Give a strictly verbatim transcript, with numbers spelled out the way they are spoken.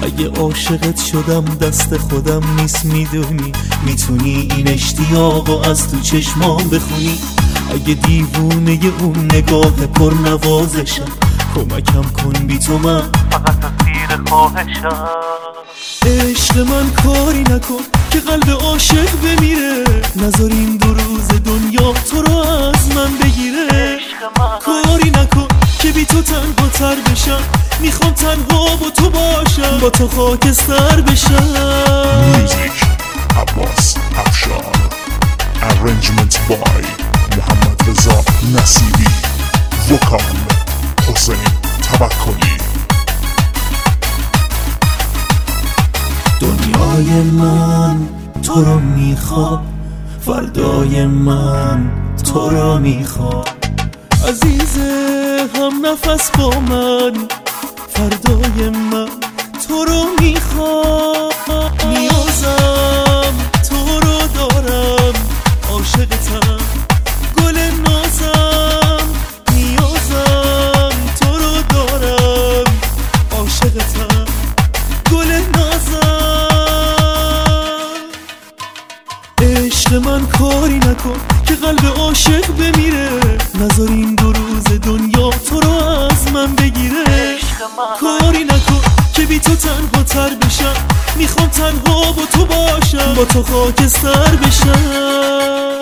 اگه عاشقت شدم دست خودم نیست میدونی، میتونی این اشتیاقو از تو چشمام بخونی. اگه دیوونه اون نگاه پر نوازشم، کمکم کن بی تو من فقط اسیر خواهشم. عشق من کاری نکن که قلب عاشق بمیره، نذار این دو روز دنیا تو رو از من بگیره. کاری نکن که بی تو تنها تر بشم، میخوام تنها با تو باشم، با تو خاکستر بشم. میوزیک عباس افشار، ارنجمنت بای محمد رضا نصیری، وکال حسین توکلی. دنیای من تو رو میخواد، فردای من تو رو میخواد. عزیز هم نفس با من، فردای من تو رو میخواد. نیازم تو رو دارم، عاشقتم گل نازم. نیازم تو رو دارم، عاشقتم گل نازم. عشق من کاری نکن که قلب عاشق بمیره، نذار این دو روز دنیا تو رو از من بگیره. کاری نکن که بی تو تنها تر بشم، میخوام تنها با تو باشم، با تو خاکستر بشم.